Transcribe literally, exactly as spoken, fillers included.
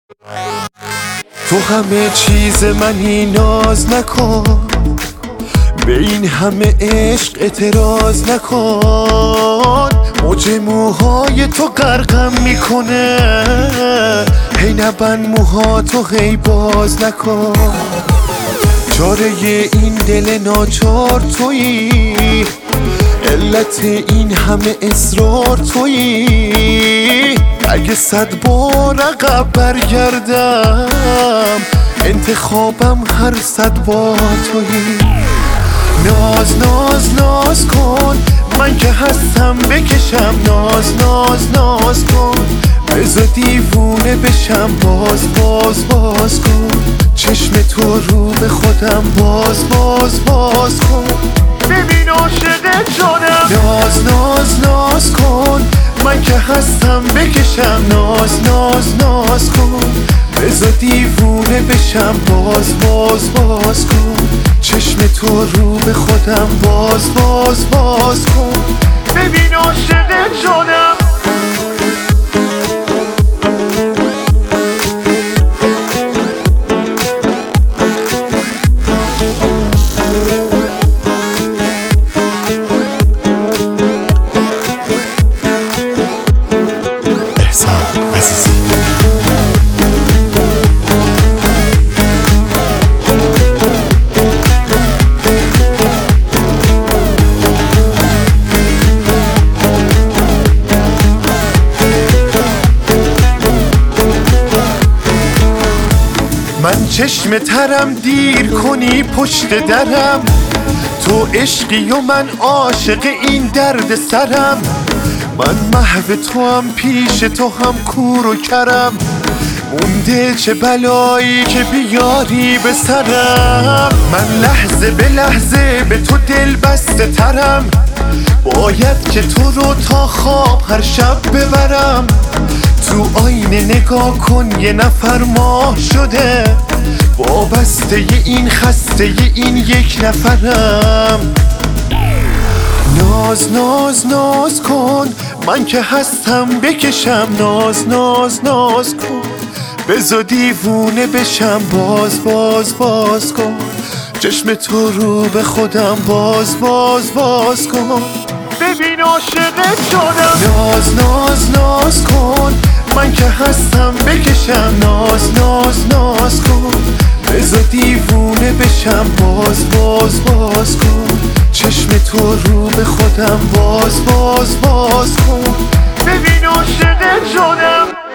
تو همه چیز منی، ناز نکن، به این همه عشق اعتراض نکن. موج موهای تو غرقم میکنه، هی نبند موها تو، هی باز نکن. چاره این دل ناچار تویی، علت این همه اصرار تویی. اگه صد بار عقب برگردم، انتخابم هر صد بار تویی. ناز ناز ناز کن، من که هستم بکشم. ناز ناز ناز کن، بذار دیوونه بشم. باز باز باز کن، چشم تو رو به خودم باز باز باز کن. ببین عاشق جانم. ناز ناز ناز کن، من که هستم بکشم. ناز ناز ناز کن، بذار دیوونه بشم. باز باز باز کن، چشم تو رو به خودم باز باز باز کن. ببین عاشق جانم. من چشم ترم، دیر کنی پشت درم. تو عشقی و من عاشق این درد سرم. من محو تو هم، پیش تو هم کور و کرم. مونده چه بلایی که بیاری به سرم. من لحظه به لحظه به تو دل بسته ترم. باید که تو رو تا خواب هر شب ببرم. تو آینه نگاه کن، یه نفر ماه شده. وابسته این خسته این یک نفرم. ناز ناز ناز کن، من که هستم بکشم. ناز ناز ناز کن، بذار دیوونه بشم. باز باز باز کن، چشم تو رو به خودم باز باز باز کن. ببین عاشق جانم. ناز ناز ناز کن، من که هستم بکشم. ناز ناز ناز کن، بذار دیوونه بشم. باز باز باز کن، چشم تو رو به خودم باز باز باز کن. ببین عاشق جانم.